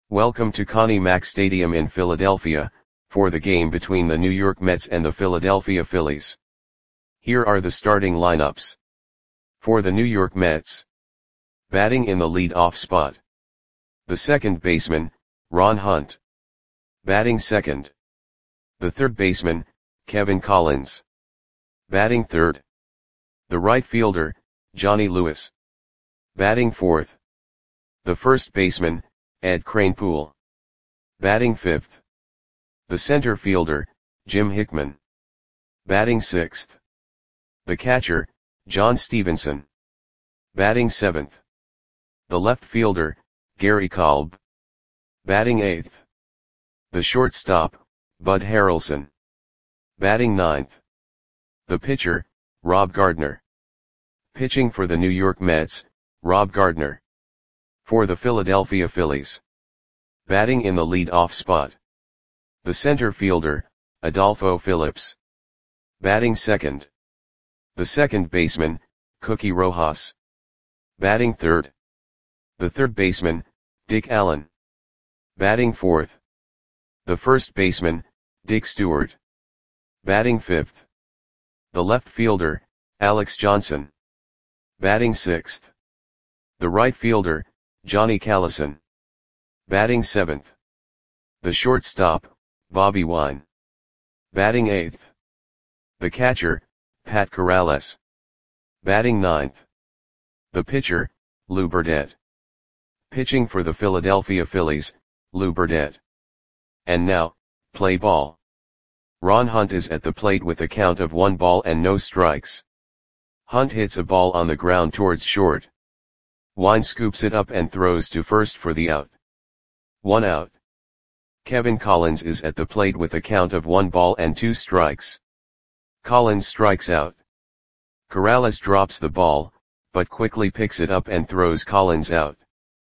Welcome to Connie Mack Stadium in Philadelphia, for the game between the New York Mets and the Philadelphia Phillies. Here are the starting lineups. For the New York Mets. Batting in the lead-off spot. The second baseman, Ron Hunt. Batting second. The third baseman, Kevin Collins. Batting third. The right fielder, Johnny Lewis. Batting fourth. The first baseman, Ed Kranepool. Batting fifth. The center fielder, Jim Hickman. Batting sixth. The catcher, John Stevenson. Batting seventh. The left fielder, Gary Kolb. Batting eighth. The shortstop, Bud Harrelson. Batting ninth. The pitcher, Rob Gardner. Pitching for the New York Mets, Rob Gardner. For the Philadelphia Phillies. Batting in the lead-off spot. The center fielder, Adolfo Phillips. Batting second. The second baseman, Cookie Rojas. Batting third. The third baseman, Dick Allen. Batting fourth. The first baseman, Dick Stewart. Batting fifth. The left fielder, Alex Johnson. Batting sixth. The right fielder, Johnny Callison. Batting seventh. The shortstop, Bobby Wine. Batting eighth. The catcher, Pat Corrales. Batting ninth. The pitcher, Lou Burdett. Pitching for the Philadelphia Phillies, Lou Burdett. And now, play ball. Ron Hunt is at the plate with a count of 1 ball and no strikes. Hunt hits a ball on the ground towards short. Wine scoops it up and throws to first for the out. 1 out. Kevin Collins is at the plate with a count of 1 ball and 2 strikes. Collins strikes out. Corrales drops the ball, but quickly picks it up and throws Collins out.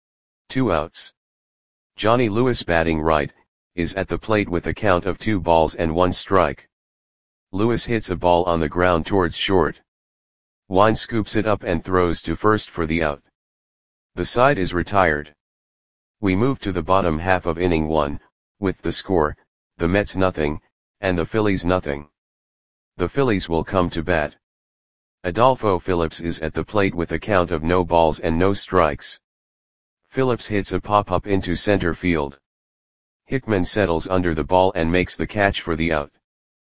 2 outs. Johnny Lewis, batting right, is at the plate with a count of 2 balls and 1 strike. Lewis hits a ball on the ground towards short. Wine scoops it up and throws to first for the out. The side is retired. We move to the bottom half of inning 1, with the score, the Mets nothing, and the Phillies nothing. The Phillies will come to bat. Adolfo Phillips is at the plate with a count of no balls and no strikes. Phillips hits a pop-up into center field. Hickman settles under the ball and makes the catch for the out.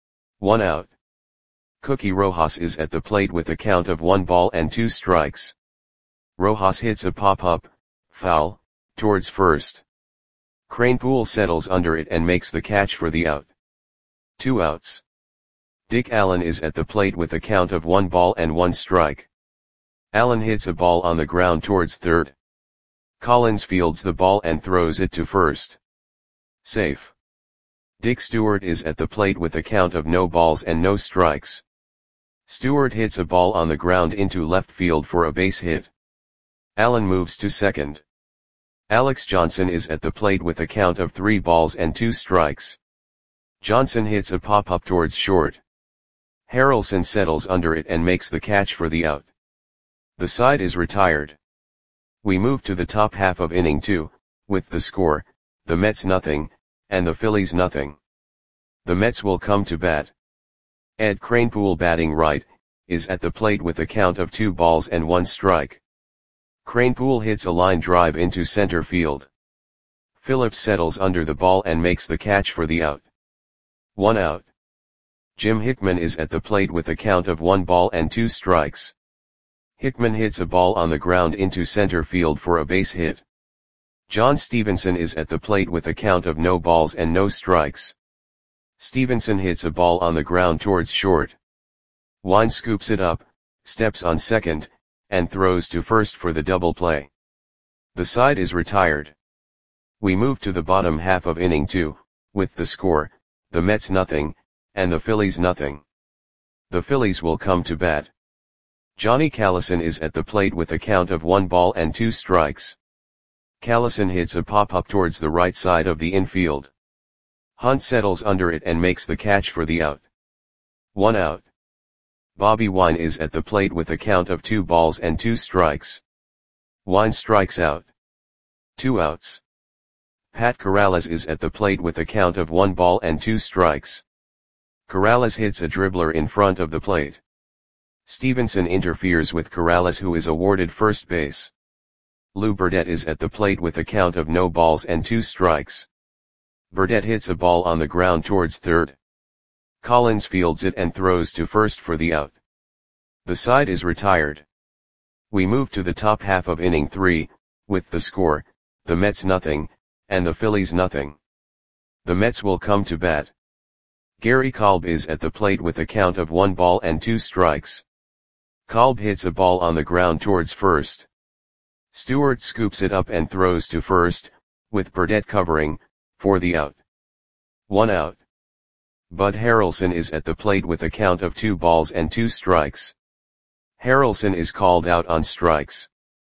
1 out. Cookie Rojas is at the plate with a count of 1 ball and 2 strikes. Rojas hits a pop-up, foul, towards first. Kranepool settles under it and makes the catch for the out. 2 outs. Dick Allen is at the plate with a count of 1 ball and 1 strike. Allen hits a ball on the ground towards third. Collins fields the ball and throws it to first. Safe. Dick Stewart is at the plate with a count of no balls and no strikes. Stewart hits a ball on the ground into left field for a base hit. Allen moves to second. Alex Johnson is at the plate with a count of 3 balls and 2 strikes. Johnson hits a pop-up towards short. Harrelson settles under it and makes the catch for the out. The side is retired. We move to the top half of inning 2, with the score, the Mets nothing, and the Phillies nothing. The Mets will come to bat. Ed Kranepool, batting right, is at the plate with a count of 2 balls and 1 strike. Kranepool hits a line drive into center field. Phillips settles under the ball and makes the catch for the out. 1 out. Jim Hickman is at the plate with a count of 1 ball and 2 strikes. Hickman hits a ball on the ground into center field for a base hit. John Stevenson is at the plate with a count of no balls and no strikes. Stevenson hits a ball on the ground towards short. Wine scoops it up, steps on second, and throws to first for the double play. The side is retired. We move to the bottom half of inning 2, with the score, the Mets nothing, and the Phillies nothing. The Phillies will come to bat. Johnny Callison is at the plate with a count of 1 ball and 2 strikes. Callison hits a pop-up towards the right side of the infield. Hunt settles under it and makes the catch for the out. 1 out. Bobby Wine is at the plate with a count of 2 balls and 2 strikes. Wine strikes out. 2 outs. Pat Corrales is at the plate with a count of 1 ball and 2 strikes. Corrales hits a dribbler in front of the plate. Stevenson interferes with Corrales, who is awarded first base. Lou Burdette is at the plate with a count of no balls and 2 strikes. Burdette hits a ball on the ground towards third. Collins fields it and throws to first for the out. The side is retired. We move to the top half of inning 3, with the score, the Mets nothing, and the Phillies nothing. The Mets will come to bat. Gary Kolb is at the plate with a count of 1 ball and 2 strikes. Kolb hits a ball on the ground towards first. Stewart scoops it up and throws to first, with Burdette covering, for the out. 1 out. Bud Harrelson is at the plate with a count of 2 balls and 2 strikes. Harrelson is called out on strikes.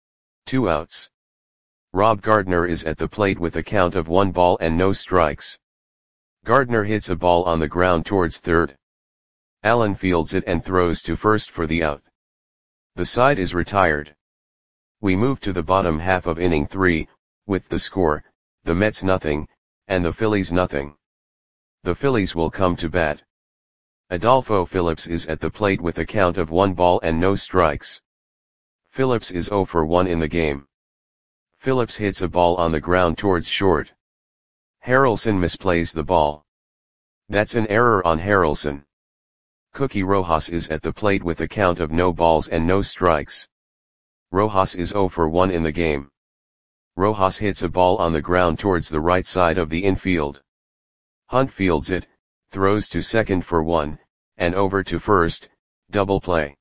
2 outs. Rob Gardner is at the plate with a count of 1 ball and no strikes. Gardner hits a ball on the ground towards third. Allen fields it and throws to first for the out. The side is retired. We move to the bottom half of inning 3, with the score, the Mets nothing, and the Phillies nothing. The Phillies will come to bat. Adolfo Phillips is at the plate with a count of 1 ball and no strikes. Phillips is 0 for 1 in the game. Phillips hits a ball on the ground towards short. Harrelson misplays the ball. That's an error on Harrelson. Cookie Rojas is at the plate with a count of no balls and no strikes. Rojas is 0 for 1 in the game. Rojas hits a ball on the ground towards the right side of the infield. Hunt fields it, throws to second for 1, and over to first, double play.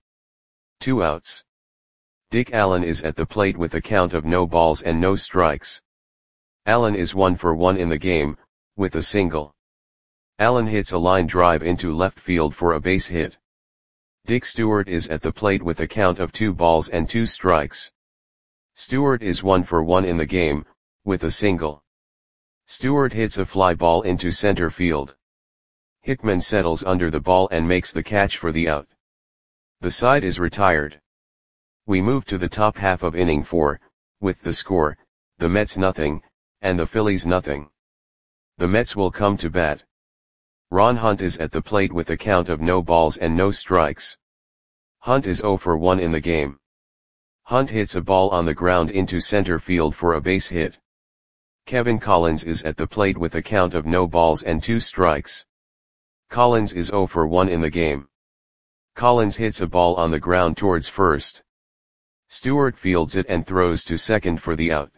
2 outs. Dick Allen is at the plate with a count of no balls and no strikes. Allen is 1 for 1 in the game, with a single. Allen hits a line drive into left field for a base hit. Dick Stewart is at the plate with a count of 2 balls and 2 strikes. Stewart is 1 for 1 in the game, with a single. Stewart hits a fly ball into center field. Hickman settles under the ball and makes the catch for the out. The side is retired. We move to the top half of inning 4, with the score, the Mets nothing, and the Phillies nothing. The Mets will come to bat. Ron Hunt is at the plate with a count of no balls and no strikes. Hunt is 0 for 1 in the game. Hunt hits a ball on the ground into center field for a base hit. Kevin Collins is at the plate with a count of no balls and 2 strikes. Collins is 0 for 1 in the game. Collins hits a ball on the ground towards first. Stewart fields it and throws to second for the out.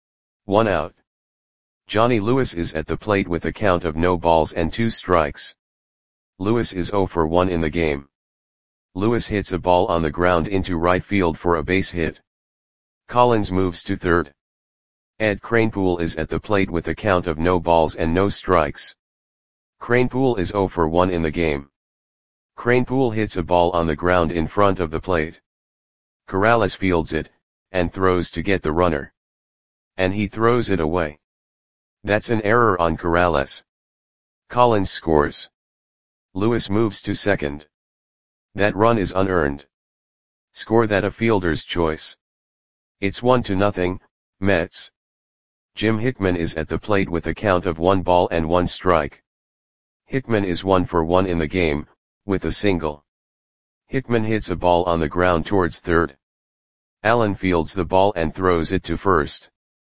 1 out. Johnny Lewis is at the plate with a count of no balls and 2 strikes. Lewis is 0 for 1 in the game. Lewis hits a ball on the ground into right field for a base hit. Collins moves to third. Ed Kranepool is at the plate with a count of no balls and no strikes. Kranepool is 0 for 1 in the game. Kranepool hits a ball on the ground in front of the plate. Corrales fields it, and throws to get the runner. And he throws it away. That's an error on Corrales. Collins scores. Lewis moves to second. That run is unearned. Score that a fielder's choice. It's 1-0, Mets. Jim Hickman is at the plate with a count of 1 ball and 1 strike. Hickman is 1 for 1 in the game, with a single. Hickman hits a ball on the ground towards third. Allen fields the ball and throws it to first.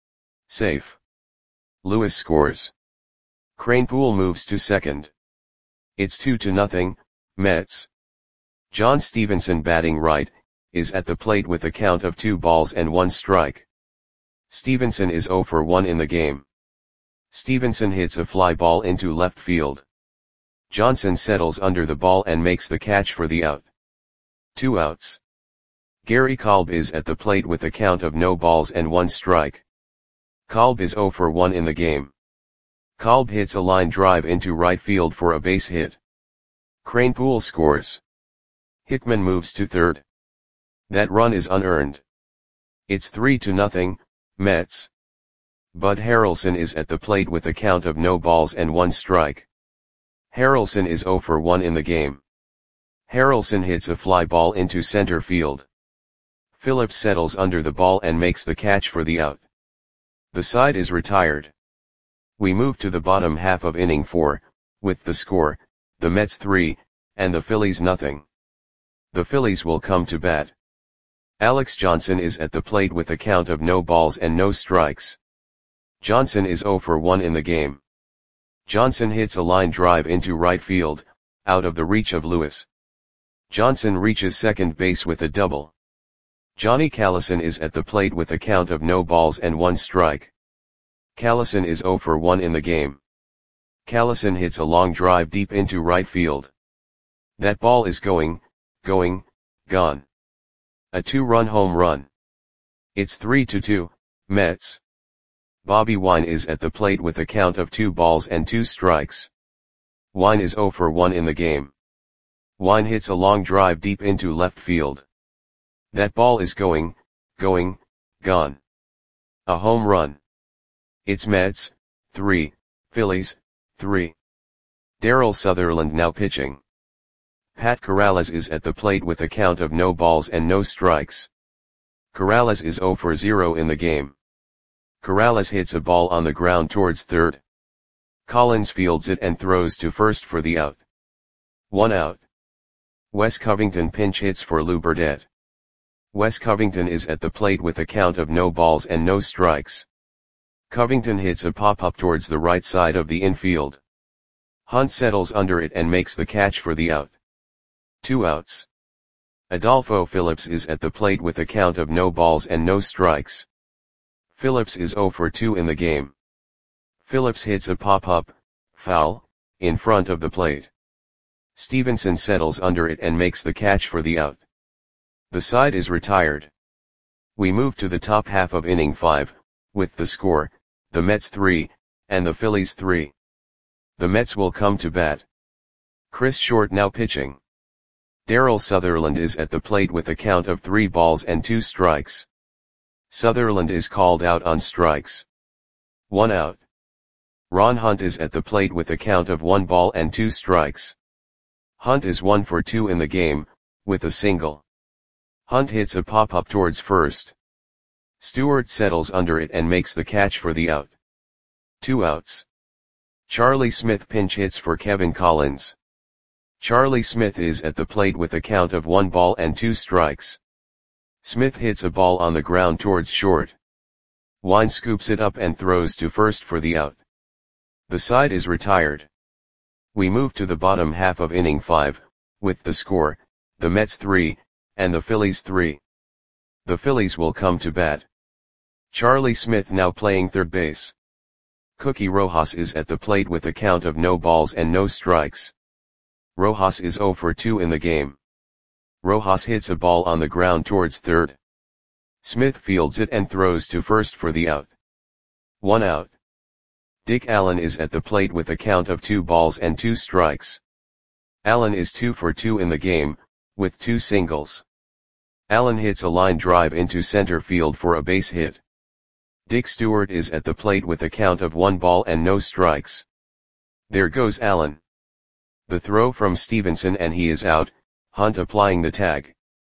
Safe. Lewis scores. Kranepool moves to second. It's 2-0, Mets. John Stevenson, batting right, is at the plate with a count of 2 balls and 1 strike. Stevenson is 0 for 1 in the game. Stevenson hits a fly ball into left field. Johnson settles under the ball and makes the catch for the out. 2 outs. Gary Kolb is at the plate with a count of no balls and 1 strike. Kolb is 0 for 1 in the game. Kolb hits a line drive into right field for a base hit. Kranepool scores. Hickman moves to third. That run is unearned. It's 3-0, Mets. Bud Harrelson is at the plate with a count of no balls and 1 strike. Harrelson is 0 for 1 in the game. Harrelson hits a fly ball into center field. Phillips settles under the ball and makes the catch for the out. The side is retired. We move to the bottom half of inning 4, with the score, the Mets 3, and the Phillies nothing. The Phillies will come to bat. Alex Johnson is at the plate with a count of no balls and no strikes. Johnson is 0 for 1 in the game. Johnson hits a line drive into right field, out of the reach of Lewis. Johnson reaches second base with a double. Johnny Callison is at the plate with a count of no balls and 1 strike. Callison is 0 for 1 in the game. Callison hits a long drive deep into right field. That ball is going, gone. A 2-run home run. It's 3-2, Mets. Bobby Wine is at the plate with a count of 2 balls and 2 strikes. Wine is 0 for 1 in the game. Wine hits a long drive deep into left field. That ball is going, gone. A home run. It's Mets, 3, Phillies, 3. Darryl Sutherland now pitching. Pat Corrales is at the plate with a count of no balls and no strikes. Corrales is 0 for 0 in the game. Corrales hits a ball on the ground towards third. Collins fields it and throws to first for the out. 1 out. Wes Covington pinch hits for Lou Burdette. Wes Covington is at the plate with a count of no balls and no strikes. Covington hits a pop-up towards the right side of the infield. Hunt settles under it and makes the catch for the out. 2 outs. Adolfo Phillips is at the plate with a count of no balls and no strikes. Phillips is 0 for 2 in the game. Phillips hits a pop-up, foul, in front of the plate. Stevenson settles under it and makes the catch for the out. The side is retired. We move to the top half of inning 5, with the score, the Mets 3, and the Phillies 3. The Mets will come to bat. Chris Short now pitching. Darryl Sutherland is at the plate with a count of 3 balls and 2 strikes. Sutherland is called out on strikes. 1 out. Ron Hunt is at the plate with a count of 1 ball and 2 strikes. Hunt is 1 for 2 in the game, with a single. Hunt hits a pop-up towards first. Stewart settles under it and makes the catch for the out. 2 outs. Charlie Smith pinch hits for Kevin Collins. Charlie Smith is at the plate with a count of 1 ball and 2 strikes. Smith hits a ball on the ground towards short. Wine scoops it up and throws to first for the out. The side is retired. We move to the bottom half of inning 5, with the score, the Mets 3, and the Phillies 3. The Phillies will come to bat. Charlie Smith now playing third base. Cookie Rojas is at the plate with a count of no balls and no strikes. Rojas is 0 for 2 in the game. Rojas hits a ball on the ground towards third. Smith fields it and throws to first for the out. 1 out. Dick Allen is at the plate with a count of 2 balls and 2 strikes. Allen is 2 for 2 in the game, with 2 singles. Allen hits a line drive into center field for a base hit. Dick Stewart is at the plate with a count of 1 ball and no strikes. There goes Allen. The throw from Stevenson and he is out, Hunt applying the tag.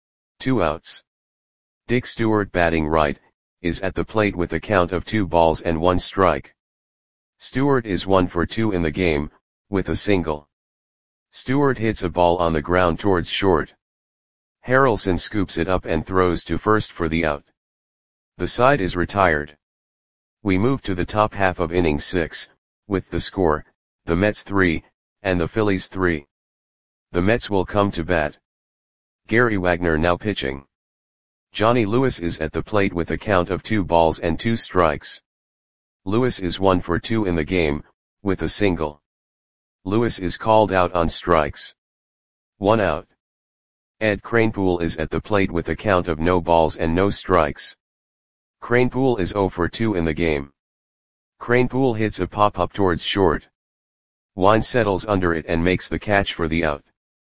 2 outs. Dick Stewart batting right, is at the plate with a count of 2 balls and 1 strike. Stewart is 1 for 2 in the game, with a single. Stewart hits a ball on the ground towards short. Harrelson scoops it up and throws to first for the out. The side is retired. We move to the top half of inning 6, with the score, the Mets 3, and the Phillies 3. The Mets will come to bat. Gary Wagner now pitching. Johnny Lewis is at the plate with a count of 2 balls and 2 strikes. Lewis is 1 for 2 in the game, with a single. Lewis is called out on strikes. 1 out. Ed Kranepool is at the plate with a count of no balls and no strikes. Kranepool is 0 for 2 in the game. Kranepool hits a pop-up towards short. Wine settles under it and makes the catch for the out.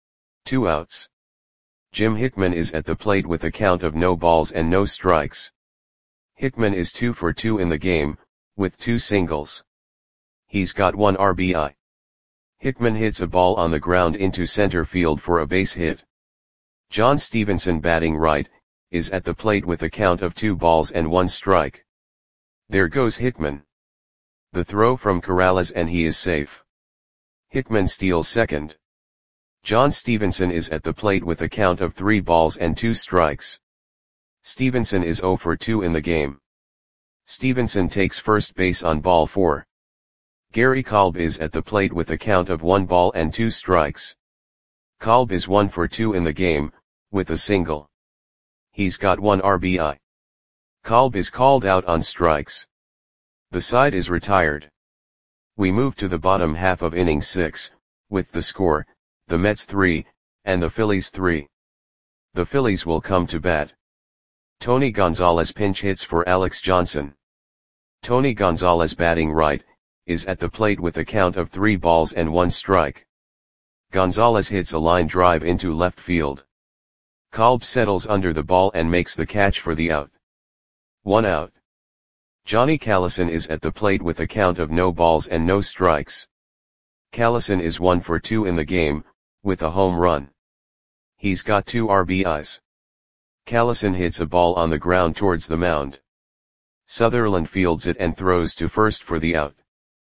2 outs. Jim Hickman is at the plate with a count of no balls and no strikes. Hickman is 2 for 2 in the game, with 2 singles. He's got 1 RBI. Hickman hits a ball on the ground into center field for a base hit. John Stevenson batting right, is at the plate with a count of 2 balls and 1 strike. There goes Hickman. The throw from Corrales and he is safe. Hickman steals second. John Stevenson is at the plate with a count of 3 balls and 2 strikes. Stevenson is 0 for 2 in the game. Stevenson takes first base on ball 4. Gary Kolb is at the plate with a count of 1 ball and 2 strikes. Kolb is 1 for 2 in the game, with a single. He's got 1 RBI. Kolb is called out on strikes. The side is retired. We move to the bottom half of inning 6, with the score, the Mets 3, and the Phillies 3. The Phillies will come to bat. Tony Gonzalez pinch hits for Alex Johnson. Tony Gonzalez, batting right, is at the plate with a count of 3 balls and 1 strike. Gonzalez hits a line drive into left field. Kolb settles under the ball and makes the catch for the out. 1 out. Johnny Callison is at the plate with a count of no balls and no strikes. Callison is 1 for 2 in the game, with a home run. He's got 2 RBIs. Callison hits a ball on the ground towards the mound. Sutherland fields it and throws to first for the out.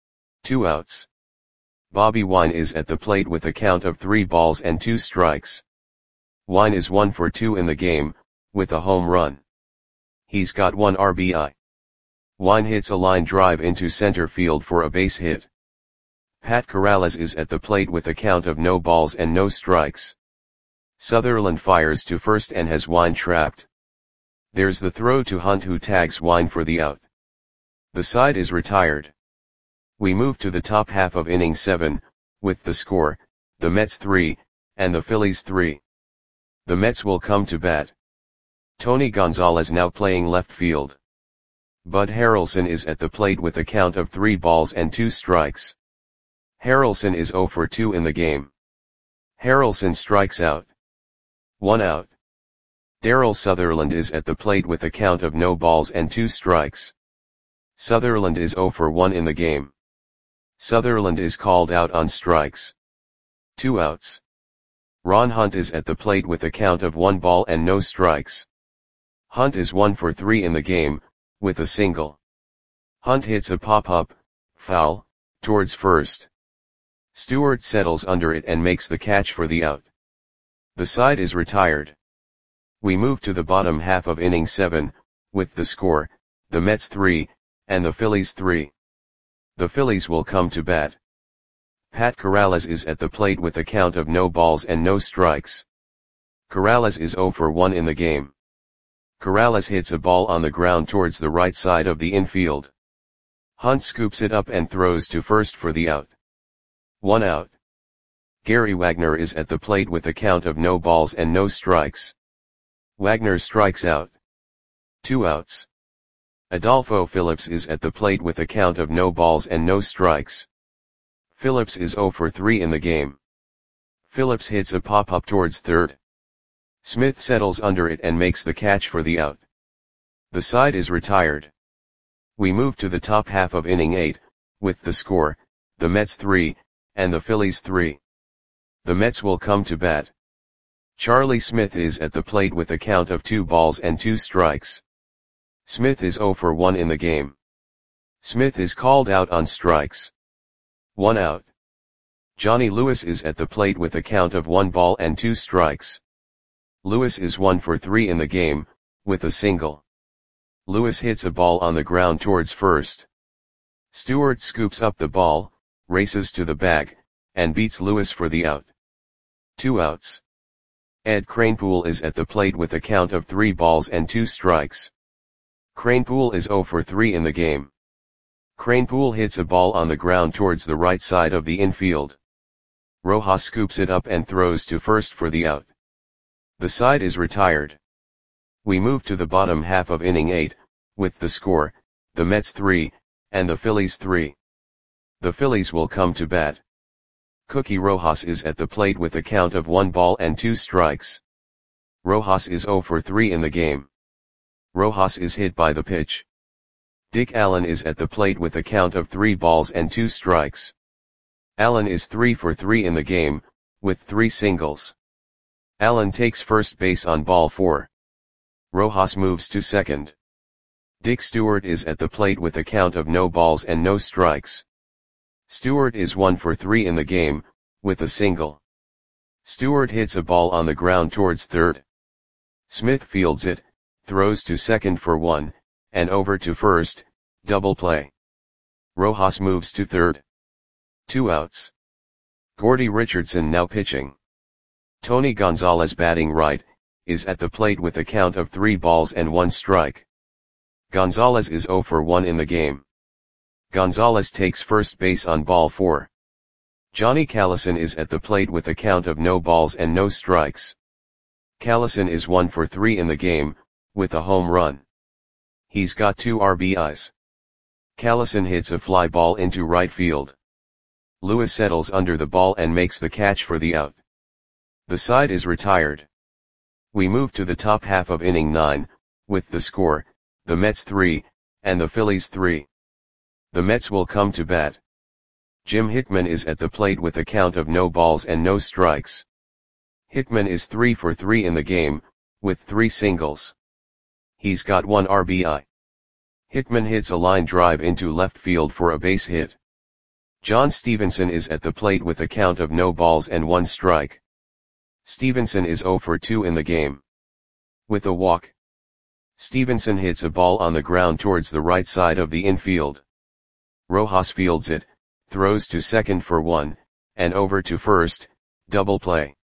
2 outs. Bobby Wine is at the plate with a count of 3 balls and 2 strikes. Wine is 1 for 2 in the game, with a home run. He's got 1 RBI. Wine hits a line drive into center field for a base hit. Pat Corrales is at the plate with a count of no balls and no strikes. Sutherland fires to first and has Wine trapped. There's the throw to Hunt, who tags Wine for the out. The side is retired. We move to the top half of inning 7, with the score, the Mets 3, and the Phillies 3. The Mets will come to bat. Tony Gonzalez now playing left field. Bud Harrelson is at the plate with a count of 3 balls and 2 strikes. Harrelson is 0 for 2 in the game. Harrelson strikes out. 1 out. Darryl Sutherland is at the plate with a count of no balls and 2 strikes. Sutherland is 0 for 1 in the game. Sutherland is called out on strikes. 2 outs. Ron Hunt is at the plate with a count of 1 ball and no strikes. Hunt is 1 for 3 in the game, with a single. Hunt hits a pop-up, foul, towards first. Stewart settles under it and makes the catch for the out. The side is retired. We move to the bottom half of inning 7, with the score, the Mets 3, and the Phillies 3. The Phillies will come to bat. Pat Corrales is at the plate with a count of no balls and no strikes. Corrales is 0 for 1 in the game. Corrales hits a ball on the ground towards the right side of the infield. Hunt scoops it up and throws to first for the out. 1 out. Gary Wagner is at the plate with a count of no balls and no strikes. Wagner strikes out. 2 outs. Adolfo Phillips is at the plate with a count of no balls and no strikes. Phillips is 0 for 3 in the game. Phillips hits a pop-up towards third. Smith settles under it and makes the catch for the out. The side is retired. We move to the top half of inning 8, with the score, the Mets 3, and the Phillies 3. The Mets will come to bat. Charlie Smith is at the plate with a count of 2 balls and 2 strikes. Smith is 0 for 1 in the game. Smith is called out on strikes. 1 out. Johnny Lewis is at the plate with a count of 1 ball and 2 strikes. Lewis is 1 for 3 in the game, with a single. Lewis hits a ball on the ground towards first. Stewart scoops up the ball, races to the bag, and beats Lewis for the out. 2 outs. Ed Kranepool is at the plate with a count of 3 balls and 2 strikes. Kranepool is 0 for 3 in the game. Kranepool hits a ball on the ground towards the right side of the infield. Rojas scoops it up and throws to first for the out. The side is retired. We move to the bottom half of inning 8, with the score, the Mets 3, and the Phillies 3. The Phillies will come to bat. Cookie Rojas is at the plate with a count of 1 ball and 2 strikes. Rojas is 0 for 3 in the game. Rojas is hit by the pitch. Dick Allen is at the plate with a count of 3 balls and 2 strikes. Allen is 3 for 3 in the game, with 3 singles. Allen takes first base on ball 4. Rojas moves to second. Dick Stewart is at the plate with a count of no balls and no strikes. Stewart is 1 for 3 in the game, with a single. Stewart hits a ball on the ground towards third. Smith fields it, throws to second for 1, and over to first, double play. Rojas moves to third. 2 outs. Gordie Richardson now pitching. Tony Gonzalez batting right, is at the plate with a count of 3 balls and 1 strike. Gonzalez is 0 for 1 in the game. Gonzalez takes first base on ball 4. Johnny Callison is at the plate with a count of no balls and no strikes. Callison is 1 for 3 in the game, with a home run. He's got 2 RBIs. Callison hits a fly ball into right field. Lewis settles under the ball and makes the catch for the out. The side is retired. We move to the top half of inning 9, with the score, the Mets 3, and the Phillies 3. The Mets will come to bat. Jim Hickman is at the plate with a count of no balls and no strikes. Hickman is 3 for 3 in the game, with 3 singles. He's got 1 RBI. Hickman hits a line drive into left field for a base hit. John Stevenson is at the plate with a count of no balls and 1 strike. Stevenson is 0 for 2 in the game. With a walk. Stevenson hits a ball on the ground towards the right side of the infield. Rojas fields it, throws to second for 1, and over to first, double play.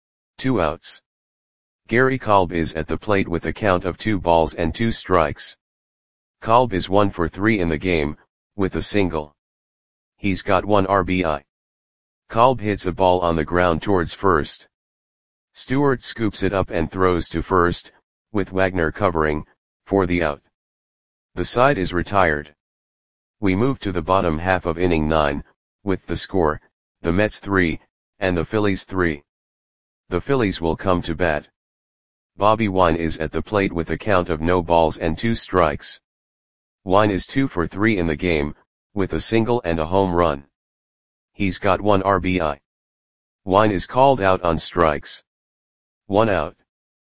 2 outs. Gary Kolb is at the plate with a count of 2 balls and 2 strikes. Kolb is 1 for 3 in the game, with a single. He's got 1 RBI. Kolb hits a ball on the ground towards first. Stewart scoops it up and throws to first, with Wagner covering, for the out. The side is retired. We move to the bottom half of inning 9, with the score, the Mets 3, and the Phillies 3. The Phillies will come to bat. Bobby Wine is at the plate with a count of no balls and 2 strikes. Wine is 2 for 3 in the game, with a single and a home run. He's got 1 RBI. Wine is called out on strikes. 1 out.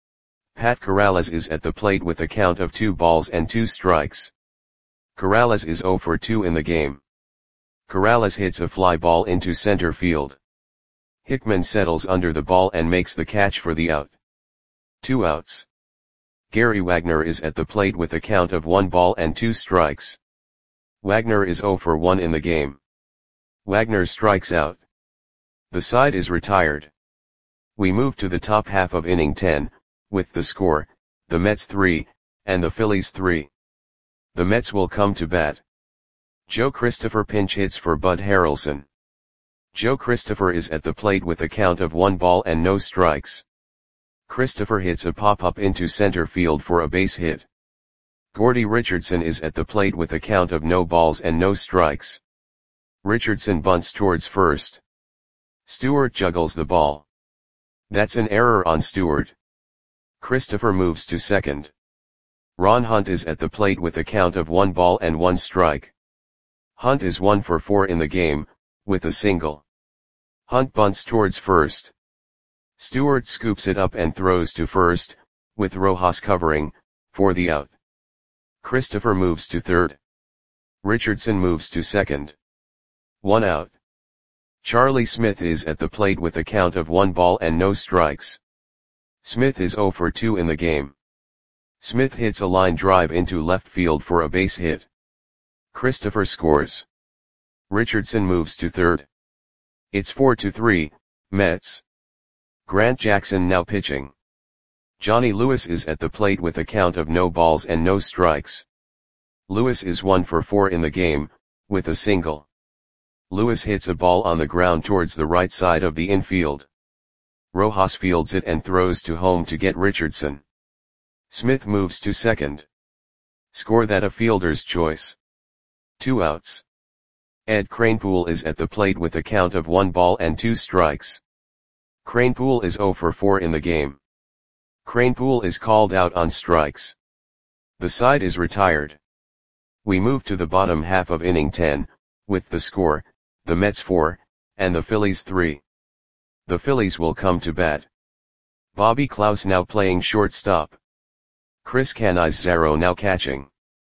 Pat Corrales is at the plate with a count of 2 balls and 2 strikes. Corrales is 0 for 2 in the game. Corrales hits a fly ball into center field. Hickman settles under the ball and makes the catch for the out. 2 outs. Gary Wagner is at the plate with a count of 1 ball and 2 strikes. Wagner is 0 for 1 in the game. Wagner strikes out. The side is retired. We move to the top half of inning 10, with the score, the Mets 3, and the Phillies 3. The Mets will come to bat. Joe Christopher pinch hits for Bud Harrelson. Joe Christopher is at the plate with a count of 1 ball and no strikes. Christopher hits a pop-up into center field for a base hit. Gordie Richardson is at the plate with a count of no balls and no strikes. Richardson bunts towards first. Stewart juggles the ball. That's an error on Stewart. Christopher moves to second. Ron Hunt is at the plate with a count of 1 ball and 1 strike. Hunt is 1 for 4 in the game, with a single. Hunt bunts towards first. Stewart scoops it up and throws to first, with Rojas covering, for the out. Christopher moves to third. Richardson moves to second. 1 out. Charlie Smith is at the plate with a count of 1 ball and no strikes. Smith is 0 for 2 in the game. Smith hits a line drive into left field for a base hit. Christopher scores. Richardson moves to third. It's 4-3, Mets. Grant Jackson now pitching. Johnny Lewis is at the plate with a count of no balls and no strikes. Lewis is 1 for 4 in the game, with a single. Lewis hits a ball on the ground towards the right side of the infield. Rojas fields it and throws to home to get Richardson. Smith moves to second. Score that a fielder's choice. 2 outs. Ed Kranepool is at the plate with a count of 1 ball and 2 strikes. Kranepool is 0 for 4 in the game. Kranepool is called out on strikes. The side is retired. We move to the bottom half of inning 10, with the score, the Mets 4, and the Phillies 3. The Phillies will come to bat. Bobby Klaus now playing shortstop. Chris Canizaro now catching.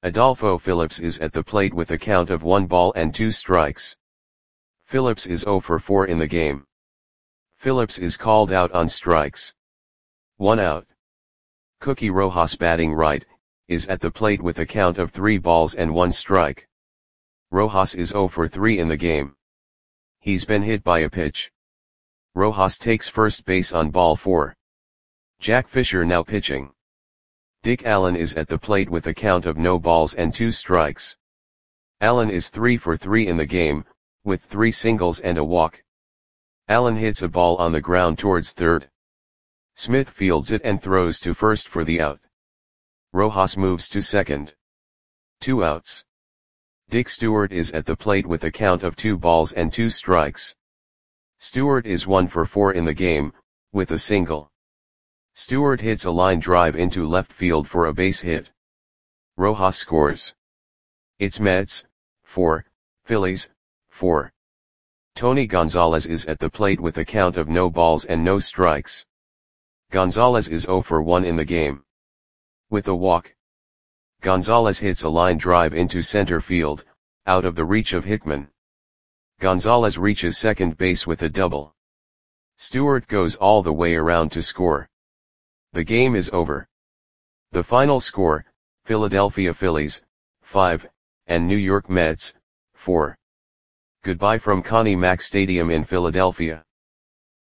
Adolfo Phillips is at the plate with a count of 1 ball and 2 strikes. Phillips is 0 for 4 in the game. Phillips is called out on strikes. 1 out. Cookie Rojas, batting right, is at the plate with a count of 3 balls and 1 strike. Rojas is 0 for 3 in the game. He's been hit by a pitch. Rojas takes first base on ball 4. Jack Fisher now pitching. Dick Allen is at the plate with a count of no balls and 2 strikes. Allen is 3 for 3 in the game, with 3 singles and a walk. Allen hits a ball on the ground towards third. Smith fields it and throws to first for the out. Rojas moves to second. 2 outs. Dick Stewart is at the plate with a count of 2 balls and 2 strikes. Stewart is 1 for 4 in the game, with a single. Stewart hits a line drive into left field for a base hit. Rojas scores. It's Mets, 4, Phillies, 4. Tony Gonzalez is at the plate with a count of no balls and no strikes. Gonzalez is 0 for 1 in the game. With a walk. Gonzalez hits a line drive into center field, out of the reach of Hickman. Gonzalez reaches second base with a double. Stewart goes all the way around to score. The game is over. The final score, Philadelphia Phillies, 5, and New York Mets, 4. Goodbye from Connie Mack Stadium in Philadelphia.